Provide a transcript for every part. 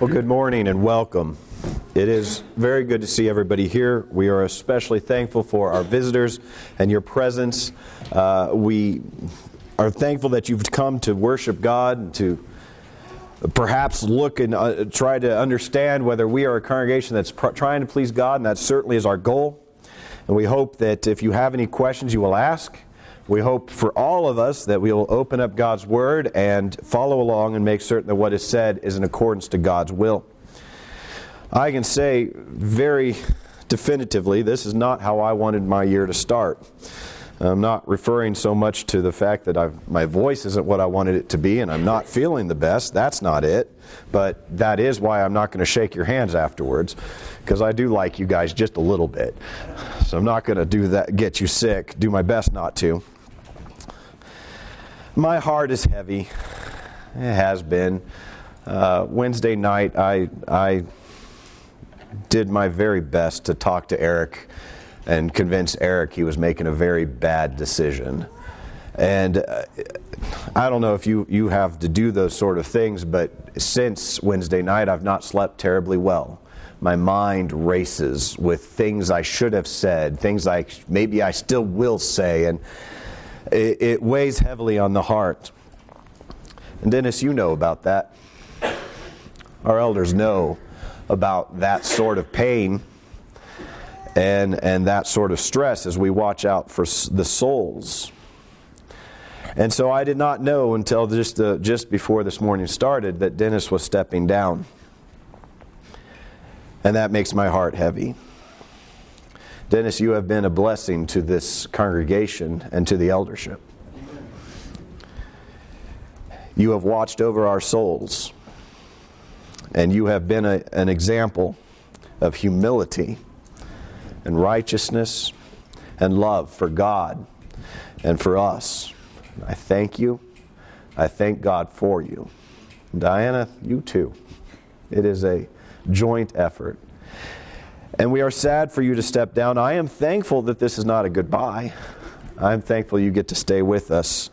Well, good morning and welcome. It is very good to see everybody here. We are especially thankful for our visitors and your presence. We are thankful that you've come to worship God and to perhaps look and try to understand whether we are a congregation that's trying to please God, and that certainly is our goal. And we hope that if you have any questions, you will ask. We hope for all of us that we will open up God's Word and follow along and make certain that what is said is in accordance to God's will. I can say very definitively, this is not how I wanted my year to start. I'm not referring so much to the fact that my voice isn't what I wanted it to be and I'm not feeling the best. That's not it. But that is why I'm not going to shake your hands afterwards, because I do like you guys just a little bit. So I'm not going to do that, get you sick, do my best not to. My heart is heavy. It has been. Wednesday night, I did my very best to talk to Eric and convince Eric he was making a very bad decision. And I don't know if you have to do those sort of things, but since Wednesday night, I've not slept terribly well. My mind races with things I should have said, things maybe I still will say, and it weighs heavily on the heart. And Dennis, you know about that. Our elders know about that sort of pain and that sort of stress as we watch out for the souls. And so I did not know until just before this morning started that Dennis was stepping down. And that makes my heart heavy. Dennis, you have been a blessing to this congregation and to the eldership. You have watched over our souls, and you have been an example of humility and righteousness and love for God and for us. I thank you. I thank God for you. Diana, you too. It is a joint effort. And we are sad for you to step down. I am thankful that this is not a goodbye. I'm thankful you get to stay with us.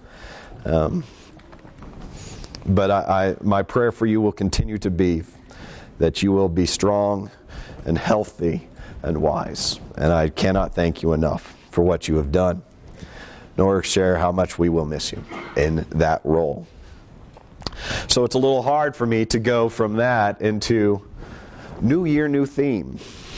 But my prayer for you will continue to be that you will be strong and healthy and wise. And I cannot thank you enough for what you have done, nor share how much we will miss you in that role. So it's a little hard for me to go from that into new year, new theme.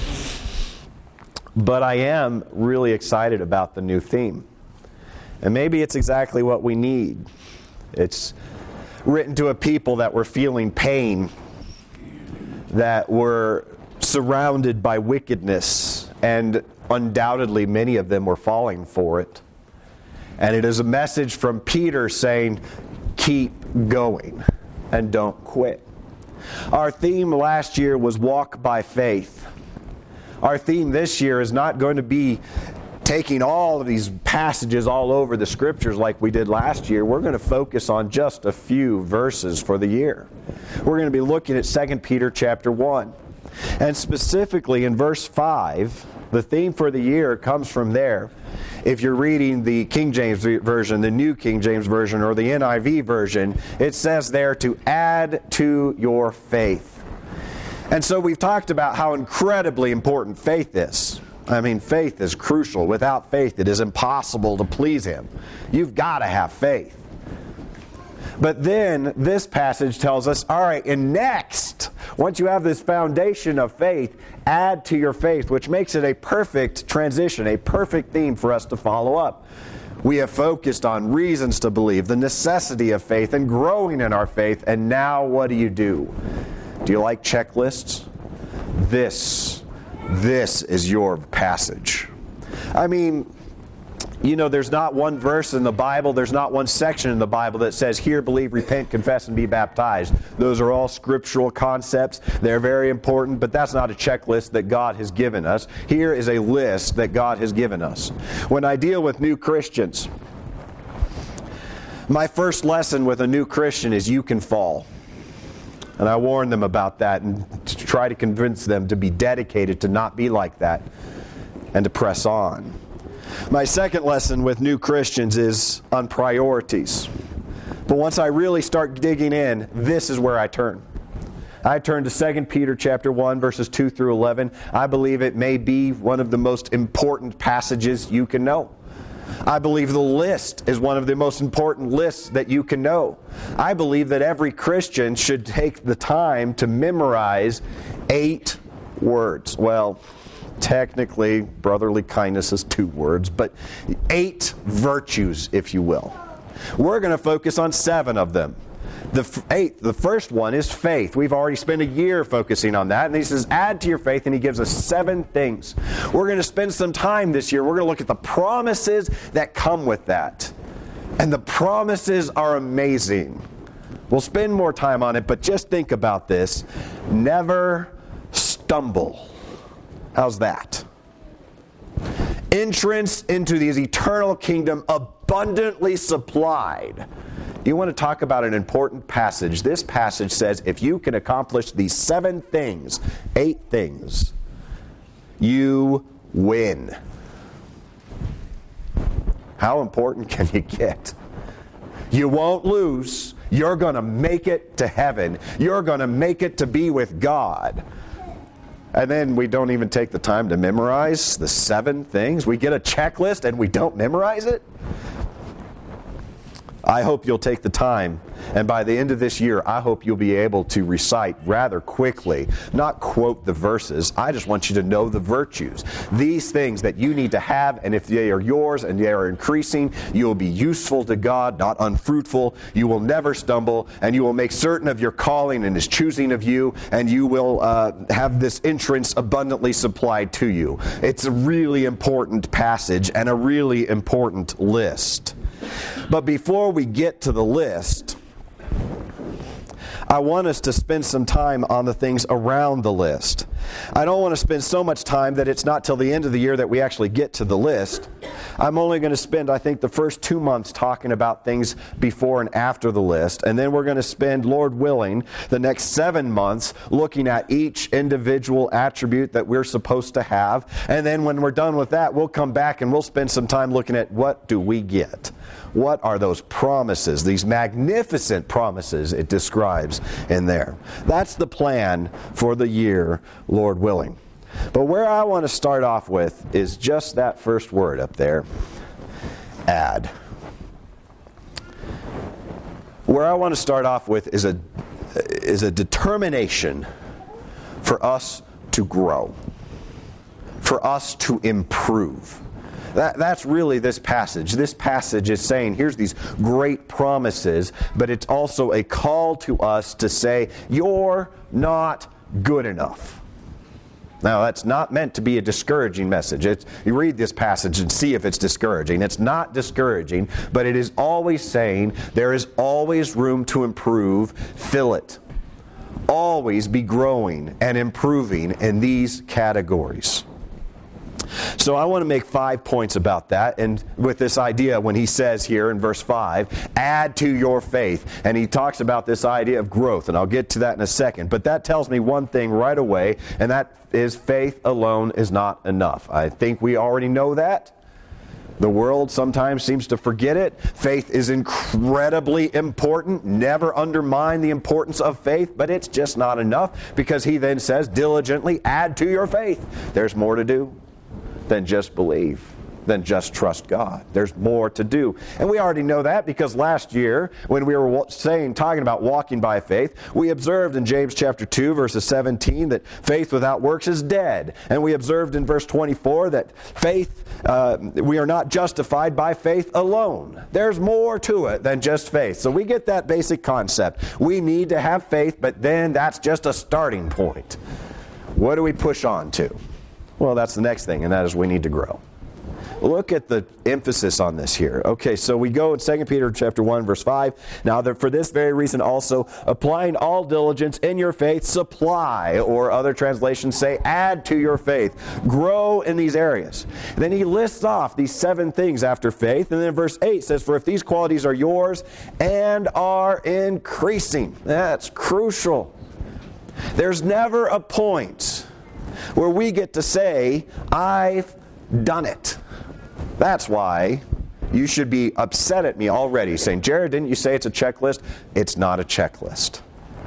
But I am really excited about the new theme. And maybe it's exactly what we need. It's written to a people that were feeling pain, that were surrounded by wickedness, and undoubtedly many of them were falling for it. And it is a message from Peter saying, keep going and don't quit. Our theme last year was walk by faith. Our theme this year is not going to be taking all of these passages all over the Scriptures like we did last year. We're going to focus on just a few verses for the year. We're going to be looking at 2 Peter chapter 1. And specifically in verse 5, the theme for the year comes from there. If you're reading the King James Version, the New King James Version, or the NIV Version, it says there to add to your faith. And so we've talked about how incredibly important faith is. I mean, faith is crucial. Without faith, it is impossible to please Him. You've got to have faith. But then this passage tells us, all right, and next, once you have this foundation of faith, add to your faith, which makes it a perfect transition, a perfect theme for us to follow up. We have focused on reasons to believe, the necessity of faith, and growing in our faith. And now what do? Do you like checklists? This is your passage. I mean, you know, there's not one verse in the Bible, there's not one section in the Bible that says, hear, believe, repent, confess, and be baptized. Those are all scriptural concepts. They're very important, but that's not a checklist that God has given us. Here is a list that God has given us. When I deal with new Christians, my first lesson with a new Christian is you can fall. And I warn them about that and to try to convince them to be dedicated to not be like that and to press on. My second lesson with new Christians is on priorities. But once I really start digging in, this is where I turn. I turn to 2 Peter chapter 1, verses 2 through 11. I believe it may be one of the most important passages you can know. I believe the list is one of the most important lists that you can know. I believe that every Christian should take the time to memorize 8 words. Well, technically, brotherly kindness is 2 words, but 8 virtues, if you will. We're going to focus on 7 of them. The first one is faith. We've already spent a year focusing on that. And he says, add to your faith, and he gives us 7 things. We're going to spend some time this year. We're going to look at the promises that come with that. And the promises are amazing. We'll spend more time on it, but just think about this. Never stumble. How's that? Entrance into the eternal kingdom abundantly supplied. You want to talk about an important passage. This passage says if you can accomplish these 7 things, 8 things, you win. How important can you get? You won't lose. You're going to make it to heaven. You're going to make it to be with God. And then we don't even take the time to memorize the 7 things. We get a checklist and we don't memorize it. I hope you'll take the time, and by the end of this year, I hope you'll be able to recite rather quickly, not quote the verses. I just want you to know the virtues. These things that you need to have, and if they are yours and they are increasing, you will be useful to God, not unfruitful. You will never stumble, and you will make certain of your calling and His choosing of you, and you will have this entrance abundantly supplied to you. It's a really important passage and a really important list. But before we get to the list, I want us to spend some time on the things around the list. I don't want to spend so much time that it's not till the end of the year that we actually get to the list. I'm only going to spend, I think, the first 2 months talking about things before and after the list. And then we're going to spend, Lord willing, the next 7 months looking at each individual attribute that we're supposed to have. And then when we're done with that, we'll come back and we'll spend some time looking at what do we get. What are those promises, these magnificent promises it describes in there? That's the plan for the year, Lord willing. But where I want to start off with is just that first word up there, add. Where I want to start off with is a determination for us to grow, for us to improve. That's really this passage. This passage is saying, here's these great promises, but it's also a call to us to say, you're not good enough. Now, that's not meant to be a discouraging message. You read this passage and see if it's discouraging. It's not discouraging, but it is always saying there is always room to improve. Fill it. Always be growing and improving in these categories. So I want to make 5 points about that, and with this idea when he says here in verse 5, add to your faith, and he talks about this idea of growth, and I'll get to that in a second, but that tells me one thing right away, and that is faith alone is not enough. I think we already know that. The world sometimes seems to forget it. Faith is incredibly important. Never undermine the importance of faith, but it's just not enough, because he then says, diligently add to your faith. There's more to do than just believe, than just trust God. There's more to do. And we already know that because last year, when we were talking about walking by faith, we observed in James chapter 2, verses 17, that faith without works is dead. And we observed in verse 24 that faith, we are not justified by faith alone. There's more to it than just faith. So we get that basic concept. We need to have faith, but then that's just a starting point. What do we push on to? Well, that's the next thing, and that is we need to grow. Look at the emphasis on this here. Okay, so we go in 2 Peter chapter 1, verse 5. Now, for this very reason also, applying all diligence in your faith, supply, or other translations say, add to your faith. Grow in these areas. And then he lists off these 7 things after faith. And then verse 8 says, for if these qualities are yours and are increasing. That's crucial. There's never a point where we get to say, I've done it. That's why you should be upset at me already, saying, Jared, didn't you say it's a checklist? It's not a checklist.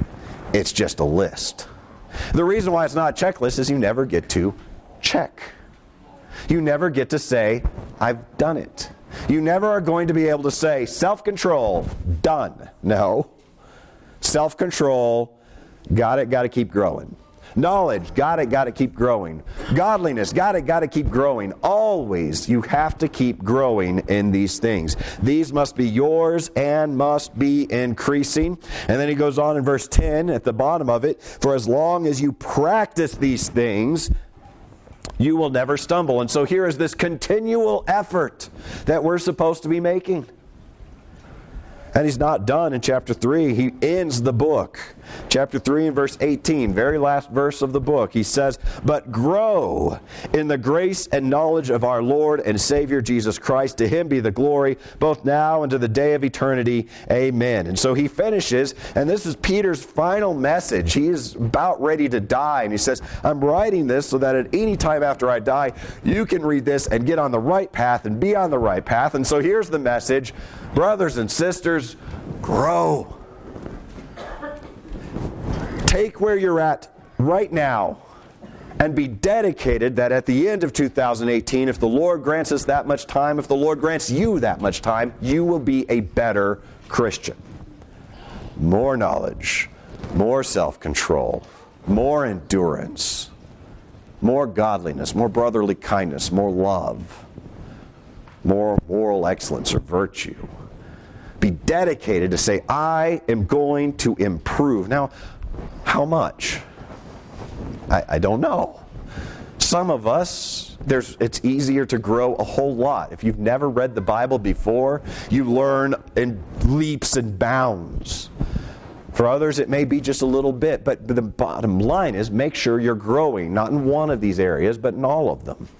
It's just a list. The reason why it's not a checklist is you never get to check. You never get to say, I've done it. You never are going to be able to say, self-control, done. No. Self-control, got to keep growing. Knowledge, got to keep growing. Godliness, got to keep growing. Always, you have to keep growing in these things. These must be yours and must be increasing. And then he goes on in verse 10 at the bottom of it, for as long as you practice these things, you will never stumble. And so here is this continual effort that we're supposed to be making. And he's not done in chapter 3. He ends the book. Chapter 3 and verse 18, very last verse of the book. He says, but grow in the grace and knowledge of our Lord and Savior Jesus Christ. To him be the glory, both now and to the day of eternity. Amen. And so he finishes, and this is Peter's final message. He is about ready to die. And he says, I'm writing this so that at any time after I die, you can read this and get on the right path and be on the right path. And so here's the message. Brothers and sisters, grow. Take where you're at right now and be dedicated that at the end of 2018, if the Lord grants us that much time, if the Lord grants you that much time, you will be a better Christian. More knowledge, more self-control, more endurance, more godliness, more brotherly kindness, more love, more moral excellence or virtue. Be dedicated to say, I am going to improve. Now, how much? I don't know. Some of us, it's easier to grow a whole lot. If you've never read the Bible before, you learn in leaps and bounds. For others, it may be just a little bit. But the bottom line is make sure you're growing, not in one of these areas, but in all of them.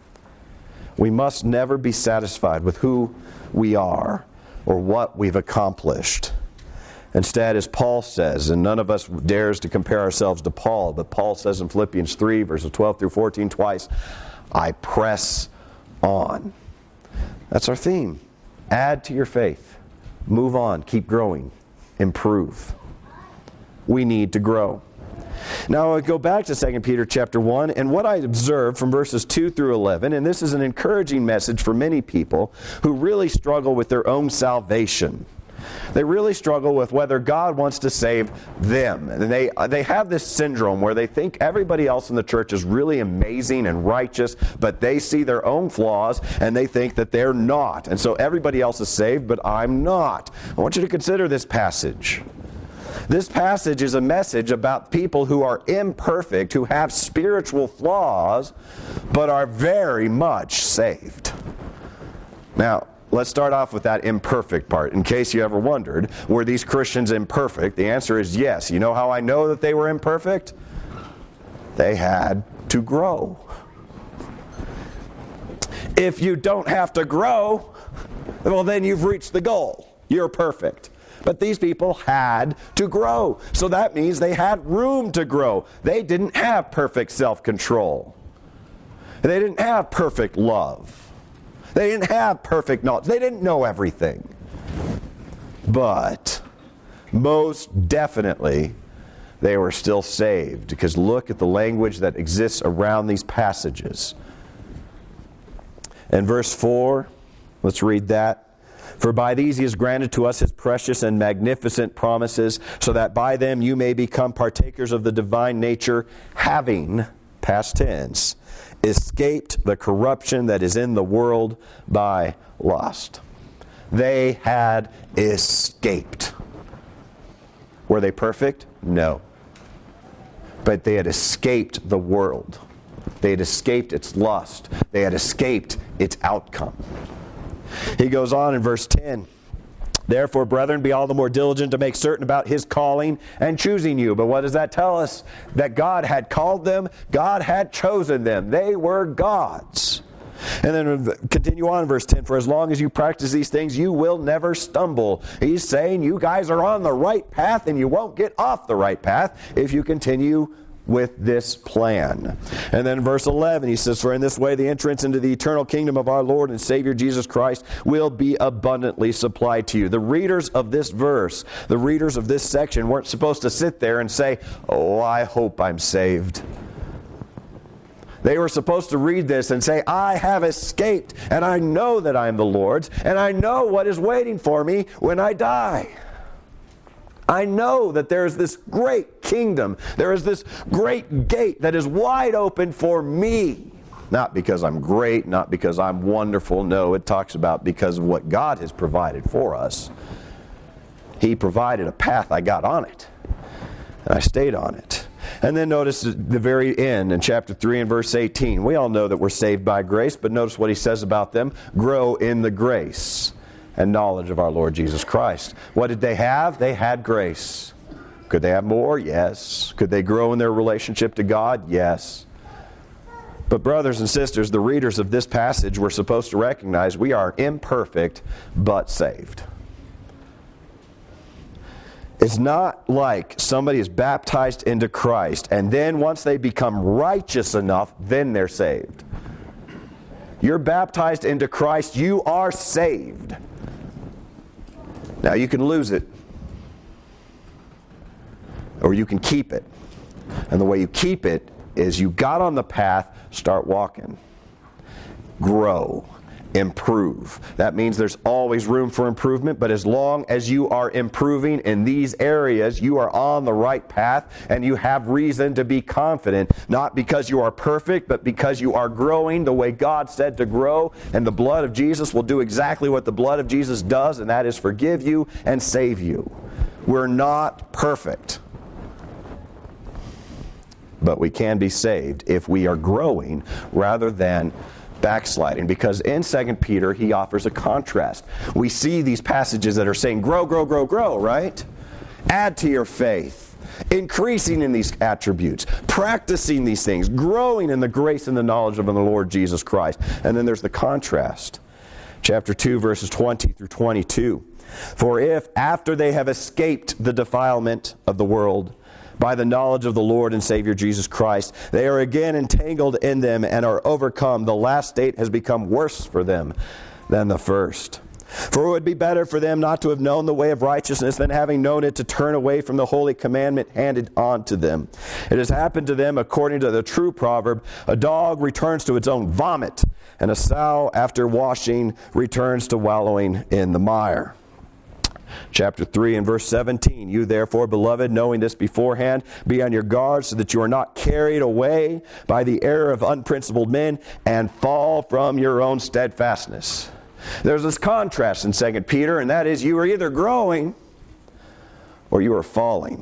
We must never be satisfied with who we are or what we've accomplished. Instead, as Paul says, and none of us dares to compare ourselves to Paul, but Paul says in Philippians 3, verses 12 through 14 twice, I press on. That's our theme. Add to your faith. Move on. Keep growing. Improve. We need to grow. Now I go back to 2 Peter chapter 1, and what I observed from verses 2 through 11, and this is an encouraging message for many people who really struggle with their own salvation. They really struggle with whether God wants to save them. And they have this syndrome where they think everybody else in the church is really amazing and righteous, but they see their own flaws and they think that they're not. And so everybody else is saved, but I'm not. I want you to consider this passage. This passage is a message about people who are imperfect, who have spiritual flaws, but are very much saved. Now, let's start off with that imperfect part. In case you ever wondered, were these Christians imperfect? The answer is yes. You know how I know that they were imperfect? They had to grow. If you don't have to grow, well, then you've reached the goal. You're perfect. But these people had to grow. So that means they had room to grow. They didn't have perfect self-control. They didn't have perfect love. They didn't have perfect knowledge. They didn't know everything. But most definitely, they were still saved. Because look at the language that exists around these passages. In verse 4, let's read that. For by these he has granted to us his precious and magnificent promises, so that by them you may become partakers of the divine nature, having, past tense, escaped the corruption that is in the world by lust. They had escaped. Were they perfect? No. But they had escaped the world. They had escaped its lust. They had escaped its outcome. He goes on in verse 10. Therefore, brethren, be all the more diligent to make certain about his calling and choosing you. But what does that tell us? That God had called them, God had chosen them. They were God's. And then continue on in verse 10. For as long as you practice these things, you will never stumble. He's saying you guys are on the right path and you won't get off the right path if you continue with this plan. And then verse 11, he says, "For in this way the entrance into the eternal kingdom of our Lord and Savior Jesus Christ will be abundantly supplied to you." The readers of this verse, the readers of this section, weren't supposed to sit there and say, "Oh, I hope I'm saved." They were supposed to read this and say, "I have escaped, and I know that I am the Lord's, and I know what is waiting for me when I die. I know that there is this great kingdom. There is this great gate that is wide open for me." Not because I'm great, not because I'm wonderful. No, it talks about because of what God has provided for us. He provided a path. I got on it, and I stayed on it. And then notice the very end in chapter 3 and verse 18. We all know that we're saved by grace, but notice what he says about them. "Grow in the grace and knowledge of our Lord Jesus Christ." What did they have? They had grace. Could they have more? Yes. Could they grow in their relationship to God? Yes. But brothers and sisters, the readers of this passage were supposed to recognize we are imperfect but saved. It's not like somebody is baptized into Christ and then once they become righteous enough, then they're saved. You're baptized into Christ, you are saved. Now you can lose it, or you can keep it. And the way you keep it is you got on the path, start walking. Grow. Improve. That means there's always room for improvement, but as long as you are improving in these areas, you are on the right path, and you have reason to be confident, not because you are perfect, but because you are growing the way God said to grow, and the blood of Jesus will do exactly what the blood of Jesus does, and that is forgive you and save you. We're not perfect, but we can be saved if we are growing rather than backsliding, because in 2 Peter he offers a contrast. We see these passages that are saying grow, grow, grow, grow, right? Add to your faith, increasing in these attributes, practicing these things, growing in the grace and the knowledge of the Lord Jesus Christ. And then there's the contrast. Chapter 2, verses 20 through 22. "For if, after they have escaped the defilement of the world, by the knowledge of the Lord and Savior Jesus Christ, they are again entangled in them and are overcome, the last state has become worse for them than the first. For it would be better for them not to have known the way of righteousness than having known it to turn away from the holy commandment handed on to them. It has happened to them according to the true proverb, a dog returns to its own vomit, and a sow after washing returns to wallowing in the mire." Chapter 3 and verse 17, "You therefore, beloved, knowing this beforehand, be on your guard so that you are not carried away by the error of unprincipled men and fall from your own steadfastness." There's this contrast in 2 Peter, and that is you are either growing or you are falling.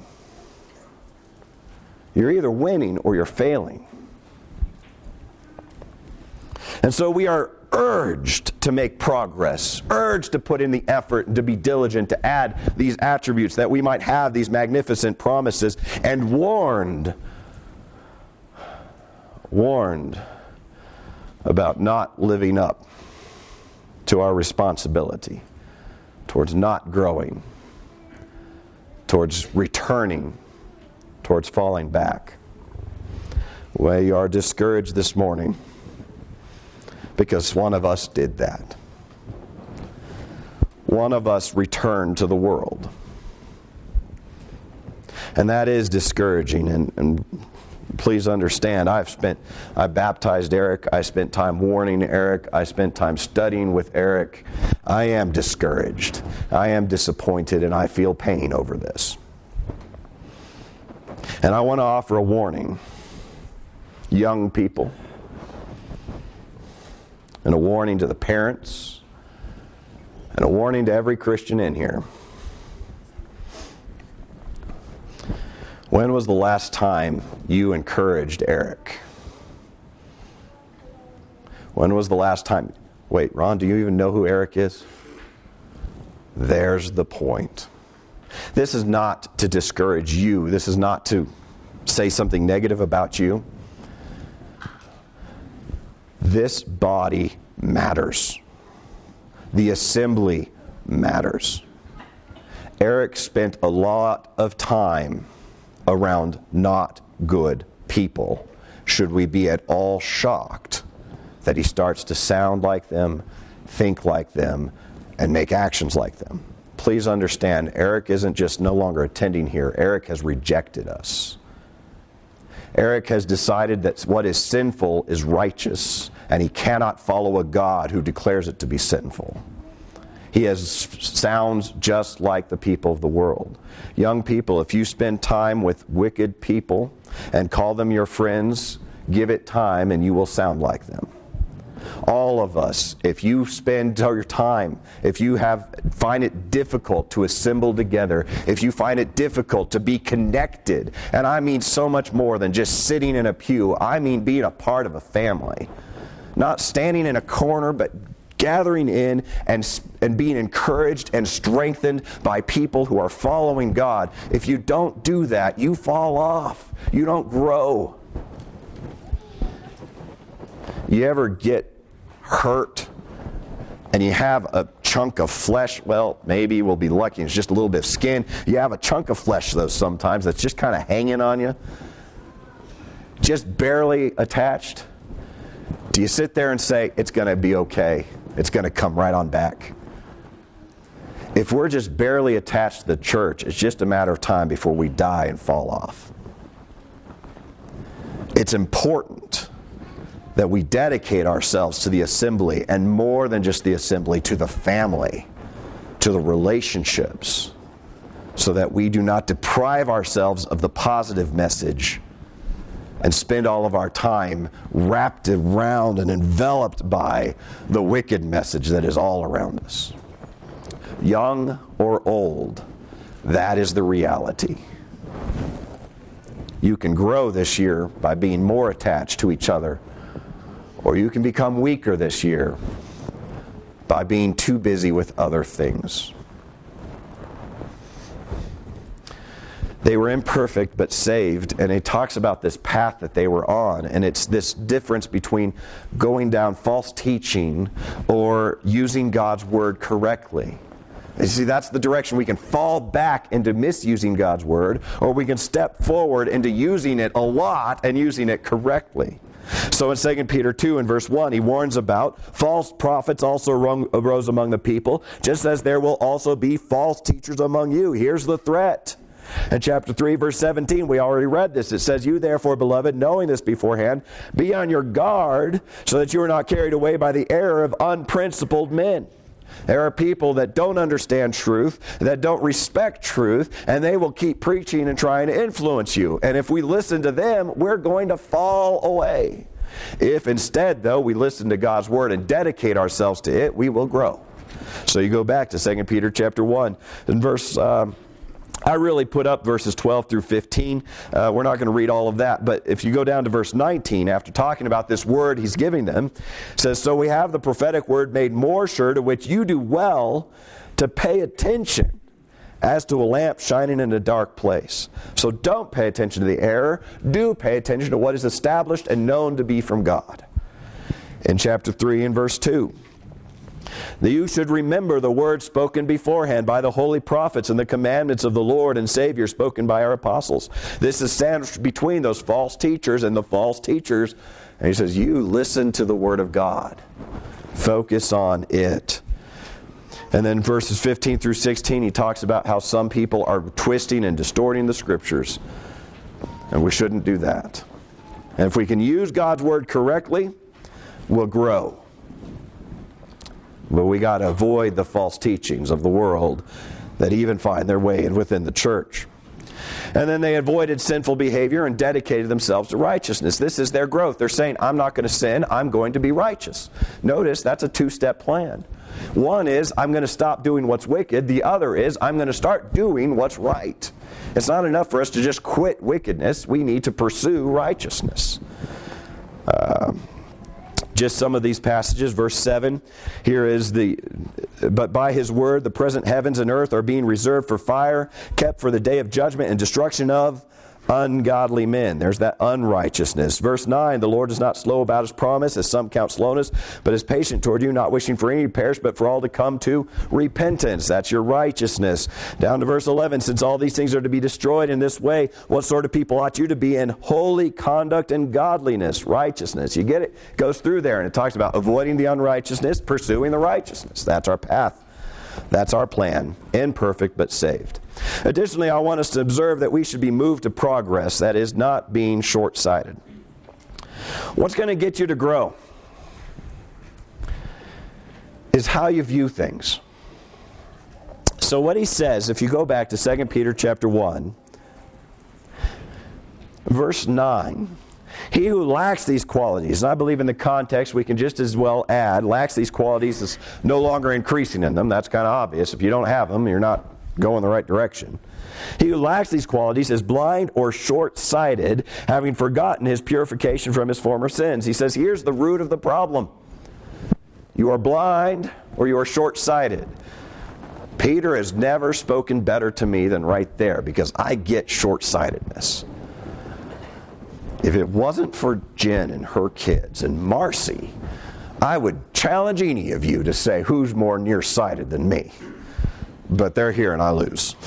You're either winning or you're failing. And so we are urged to make progress, urged to put in the effort and to be diligent to add these attributes that we might have these magnificent promises, and warned about not living up to our responsibility, towards not growing, towards returning, towards falling back. We are discouraged this morning because one of us did that. One of us returned to the world. And that is discouraging. And please understand, I baptized Eric. I spent time warning Eric. I spent time studying with Eric. I am discouraged. I am disappointed, and I feel pain over this. And I want to offer a warning. Young people. And a warning to the parents, and a warning to every Christian in here. When was the last time you encouraged Eric? When was the last time? Wait, Ron, do you even know who Eric is? There's the point. This is not to discourage you. This is not to say something negative about you. This body matters. The assembly matters. Eric spent a lot of time around not good people should we be at all shocked that he starts to sound like them, think like them, and make actions like them. Please understand, Eric isn't just no longer attending here. Eric has rejected us. Eric has decided that what is sinful is righteous, and he cannot follow a God who declares it to be sinful. He sounds just like the people of the world. Young people, if you spend time with wicked people and call them your friends, give it time and you will sound like them. All of us, if you spend your time, if you find it difficult to assemble together, if you find it difficult to be connected, and I mean so much more than just sitting in a pew, I mean being a part of a family. Not standing in a corner, but gathering in and being encouraged and strengthened by people who are following God. If you don't do that, you fall off. You don't grow. You ever get hurt and you have a chunk of flesh? Well, maybe we'll be lucky, it's just a little bit of skin. You have a chunk of flesh, though, sometimes that's just kind of hanging on you, just barely attached. Do you sit there and say, it's going to be okay, it's going to come right on back? If we're just barely attached to the church, it's just a matter of time before we die and fall off. It's important that we dedicate ourselves to the assembly, and more than just the assembly, to the family, to the relationships, so that we do not deprive ourselves of the positive message and spend all of our time wrapped around and enveloped by the wicked message that is all around us. Young or old, that is the reality. You can grow this year by being more attached to each other, or you can become weaker this year by being too busy with other things. They were imperfect but saved, and it talks about this path that they were on, and it's this difference between going down false teaching or using God's Word correctly. You see, that's the direction. We can fall back into misusing God's Word, or we can step forward into using it a lot and using it correctly. So in 2 Peter 2 and verse 1, he warns about false prophets also arose among the people, just as there will also be false teachers among you. Here's the threat. In chapter 3, verse 17, we already read this. It says, you therefore, beloved, knowing this beforehand, be on your guard, so that you are not carried away by the error of unprincipled men. There are people that don't understand truth, that don't respect truth, and they will keep preaching and trying to influence you. And if we listen to them, we're going to fall away. If instead, though, we listen to God's Word and dedicate ourselves to it, we will grow. So you go back to 2 Peter chapter 1 and verse... I really put up verses 12 through 15. We're not going to read all of that, but if you go down to verse 19, after talking about this word he's giving them, it says, so we have the prophetic word made more sure, to which you do well to pay attention, as to a lamp shining in a dark place. So don't pay attention to the error. Do pay attention to what is established and known to be from God. In chapter 3 and verse 2, that you should remember the words spoken beforehand by the holy prophets and the commandments of the Lord and Savior spoken by our apostles. This is sandwiched between those false teachers and the false teachers. And he says, you listen to the Word of God. Focus on it. And then verses 15 through 16, he talks about how some people are twisting and distorting the Scriptures. And we shouldn't do that. And if we can use God's Word correctly, we'll grow. But we got to avoid the false teachings of the world that even find their way within the church. And then they avoided sinful behavior and dedicated themselves to righteousness. This is their growth. They're saying, I'm not going to sin, I'm going to be righteous. Notice, that's a two-step plan. One is, I'm going to stop doing what's wicked. The other is, I'm going to start doing what's right. It's not enough for us to just quit wickedness. We need to pursue righteousness. Just some of these passages. Verse 7, here is but by his word the present heavens and earth are being reserved for fire, kept for the day of judgment and destruction of ungodly men. There's that unrighteousness. Verse 9, the Lord is not slow about his promise, as some count slowness, but is patient toward you, not wishing for any to perish, but for all to come to repentance. That's your righteousness. Down to verse 11, since all these things are to be destroyed in this way, what sort of people ought you to be in holy conduct and godliness, righteousness? You get it? It goes through there, and it talks about avoiding the unrighteousness, pursuing the righteousness. That's our path. That's our plan. Imperfect, but saved. Additionally, I want us to observe that we should be moved to progress. That is, not being short-sighted. What's going to get you to grow is how you view things. So what he says, if you go back to 2 Peter chapter 1, verse 9, he who lacks these qualities, and I believe in the context we can just as well add, lacks these qualities is no longer increasing in them. That's kind of obvious. If you don't have them, you're not going the right direction. He who lacks these qualities is blind or short-sighted, having forgotten his purification from his former sins. He says, here's the root of the problem. You are blind or you are short-sighted. Peter has never spoken better to me than right there, because I get short-sightedness. If it wasn't for Jen and her kids and Marcy, I would challenge any of you to say who's more nearsighted than me. But they're here and I lose.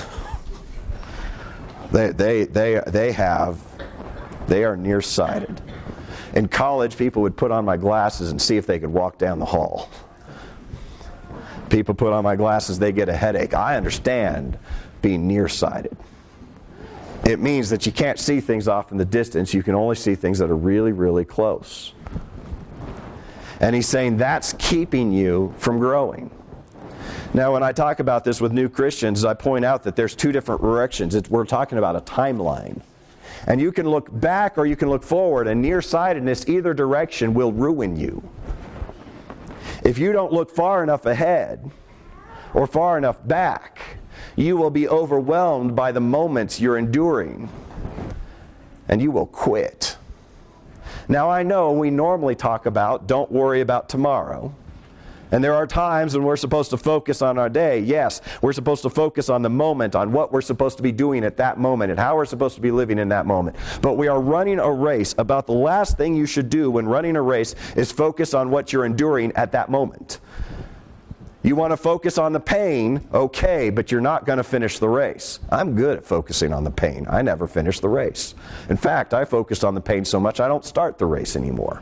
They are nearsighted. In college, people would put on my glasses and see if they could walk down the hall. People put on my glasses, they get a headache. I understand being nearsighted. It means that you can't see things off in the distance. You can only see things that are really, really close. And he's saying that's keeping you from growing. Now, when I talk about this with new Christians, I point out that there's two different directions. We're talking about a timeline. And you can look back or you can look forward, and nearsightedness, either direction, will ruin you. If you don't look far enough ahead or far enough back, you will be overwhelmed by the moments you're enduring, and you will quit. Now, I know we normally talk about don't worry about tomorrow. And there are times when we're supposed to focus on our day. Yes, we're supposed to focus on the moment, on what we're supposed to be doing at that moment, and how we're supposed to be living in that moment. But we are running a race. About the last thing you should do when running a race is focus on what you're enduring at that moment. You want to focus on the pain, okay, but you're not going to finish the race. I'm good at focusing on the pain. I never finish the race. In fact, I focused on the pain so much I don't start the race anymore.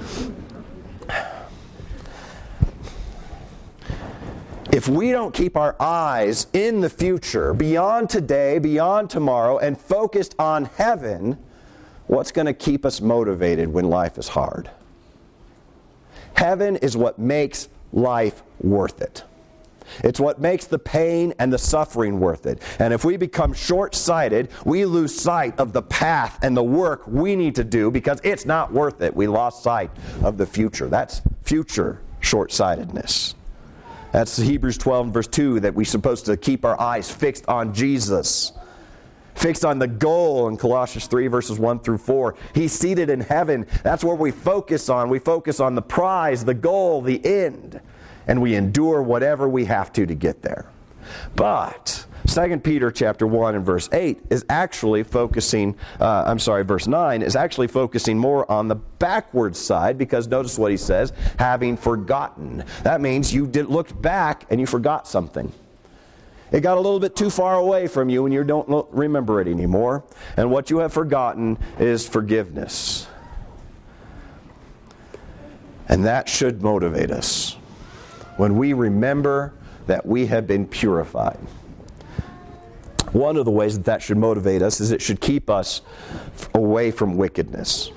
If we don't keep our eyes in the future, beyond today, beyond tomorrow, and focused on heaven, what's going to keep us motivated when life is hard? Heaven is what makes life worth it. It's what makes the pain and the suffering worth it. And if we become short-sighted, we lose sight of the path and the work we need to do because it's not worth it. We lost sight of the future. That's future short-sightedness. That's Hebrews 12 verse 2, that we're supposed to keep our eyes fixed on Jesus. Fixed on the goal in Colossians 3 verses 1 through 4. He's seated in heaven. That's where we focus on. We focus on the prize, the goal, the end. And we endure whatever we have to get there. But 2 Peter chapter 1 and verse 8 is actually focusing, verse 9 is actually focusing more on the backward side, because notice what he says, having forgotten. That means you looked back and you forgot something. It got a little bit too far away from you and you don't remember it anymore. And what you have forgotten is forgiveness. And that should motivate us when we remember that we have been purified. One of the ways that should motivate us is it should keep us away from wickedness.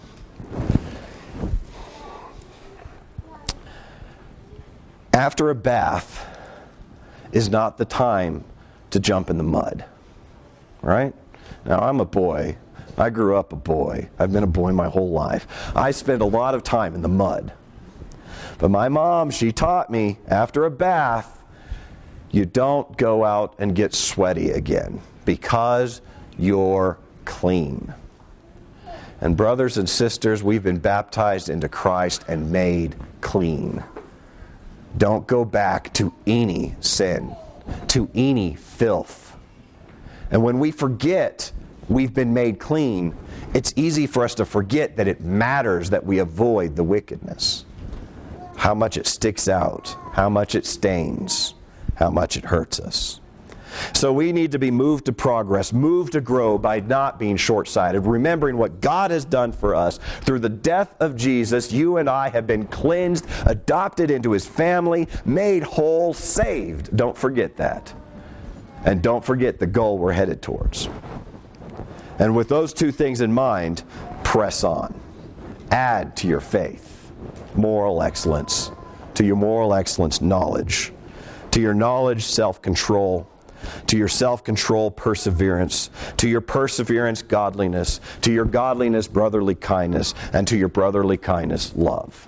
After a bath is not the time to jump in the mud. Right? Now, I'm a boy. I grew up a boy. I've been a boy my whole life. I spent a lot of time in the mud. But my mom, she taught me, after a bath, you don't go out and get sweaty again because you're clean. And brothers and sisters, we've been baptized into Christ and made clean. Don't go back to any sin, to any filth. And when we forget we've been made clean, it's easy for us to forget that it matters that we avoid the wickedness. How much it sticks out, how much it stains, how much it hurts us. So we need to be moved to progress, moved to grow by not being short-sighted, remembering what God has done for us. Through the death of Jesus, you and I have been cleansed, adopted into His family, made whole, saved. Don't forget that. And don't forget the goal we're headed towards. And with those two things in mind, press on. Add to your faith moral excellence, to your moral excellence knowledge, to your knowledge self-control, to your self-control perseverance, to your perseverance godliness, to your godliness brotherly kindness, and to your brotherly kindness love.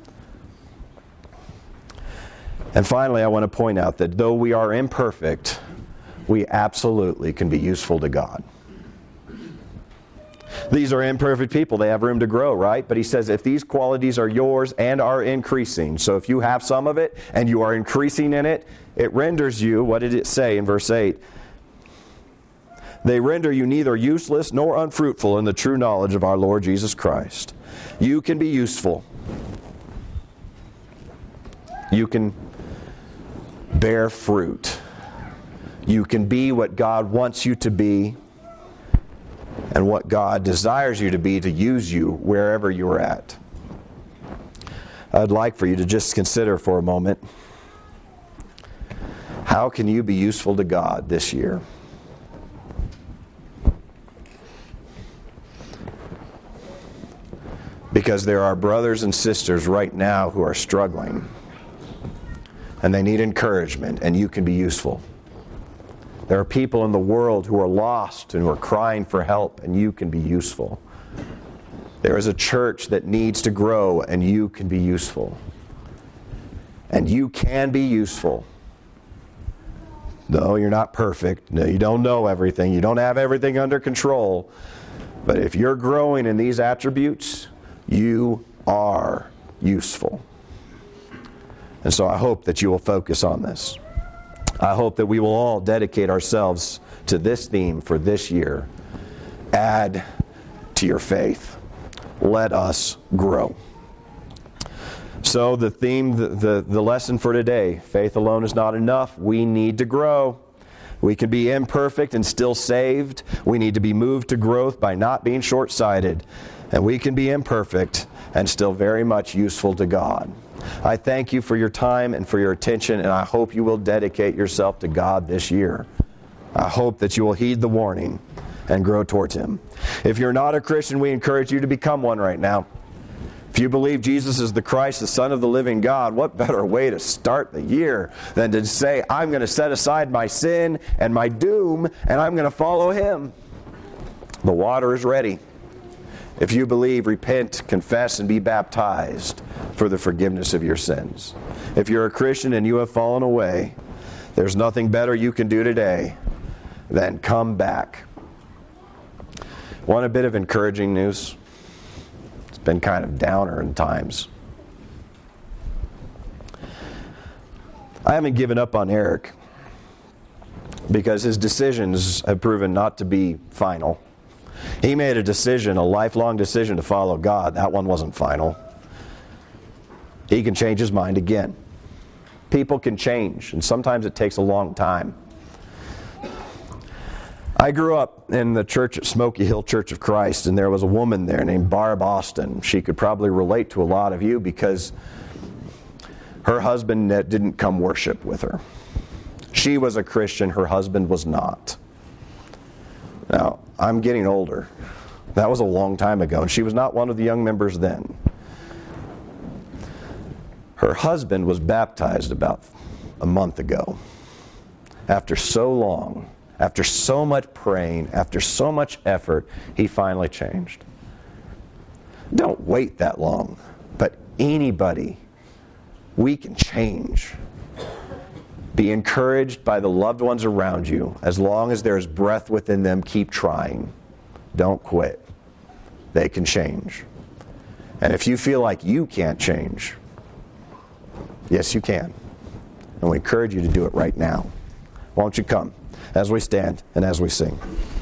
And finally, I want to point out that though we are imperfect, we absolutely can be useful to God. These are imperfect people. They have room to grow, right? But he says if these qualities are yours and are increasing, so if you have some of it and you are increasing in it, it renders you, what did it say in verse 8? They render you neither useless nor unfruitful in the true knowledge of our Lord Jesus Christ. You can be useful. You can bear fruit. You can be what God wants you to be and what God desires you to be to use you wherever you're at. I'd like for you to just consider for a moment, how can you be useful to God this year? Because there are brothers and sisters right now who are struggling, and they need encouragement, and you can be useful. There are people in the world who are lost and who are crying for help, and you can be useful. There is a church that needs to grow, and you can be useful. And you can be useful. No, you're not perfect. No, you don't know everything. You don't have everything under control. But if you're growing in these attributes, you are useful. And so I hope that you will focus on this. I hope that we will all dedicate ourselves to this theme for this year. Add to your faith. Let us grow. So the theme, the lesson for today, faith alone is not enough. We need to grow. We can be imperfect and still saved. We need to be moved to growth by not being short-sighted. And we can be imperfect and still very much useful to God. I thank you for your time and for your attention, and I hope you will dedicate yourself to God this year. I hope that you will heed the warning and grow towards Him. If you're not a Christian, we encourage you to become one right now. If you believe Jesus is the Christ, the Son of the living God, what better way to start the year than to say, I'm going to set aside my sin and my doom, and I'm going to follow Him. The water is ready. If you believe, repent, confess, and be baptized for the forgiveness of your sins. If you're a Christian and you have fallen away, there's nothing better you can do today than come back. Want a bit of encouraging news? It's been kind of downer in times. I haven't given up on Eric because his decisions have proven not to be final. He made a decision, a lifelong decision to follow God. That one wasn't final. He can change his mind again. People can change, and sometimes it takes a long time. I grew up in the church at Smoky Hill Church of Christ, and there was a woman there named Barb Austin. She could probably relate to a lot of you because her husband didn't come worship with her. She was a Christian, her husband was not. Now, I'm getting older. That was a long time ago, and she was not one of the young members then. Her husband was baptized about a month ago. After so long, after so much praying, after so much effort, he finally changed. Don't wait that long, but anybody, we can change. Be encouraged by the loved ones around you. As long as there is breath within them, keep trying. Don't quit. They can change. And if you feel like you can't change, yes, you can. And we encourage you to do it right now. Won't you come as we stand and as we sing?